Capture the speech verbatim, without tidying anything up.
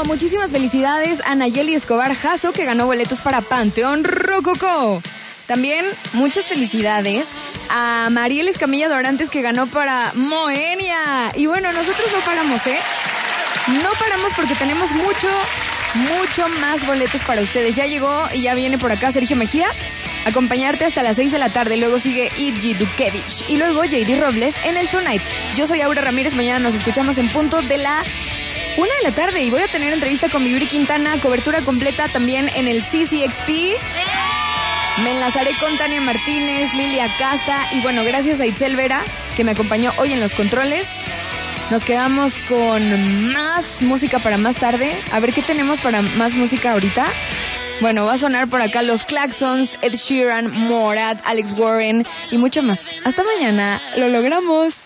muchísimas felicidades a Nayeli Escobar Jasso, que ganó boletos para Panteón Rococó. También muchas felicidades a Mariel Escamilla Dorantes, que ganó para Moenia. Y bueno, nosotros no paramos, ¿eh? No paramos porque tenemos mucho, mucho más boletos para ustedes. Ya llegó y ya viene por acá Sergio Mejía a acompañarte hasta las seis de la tarde. Luego sigue Idji Dukevich y luego J D Robles en el Tonight. Yo soy Aura Ramírez. Mañana nos escuchamos en punto de la una de la tarde y voy a tener entrevista con Vibri Quintana, cobertura completa también en el C C X P. Me enlazaré con Tania Martínez, Lilia Casta y bueno, gracias a Itzel Vera, que me acompañó hoy en los controles. Nos quedamos con más música para más tarde. A ver qué tenemos para más música ahorita. Bueno, va a sonar por acá los Claxons, Ed Sheeran, Morat, Alex Warren y mucho más. Hasta mañana, lo logramos.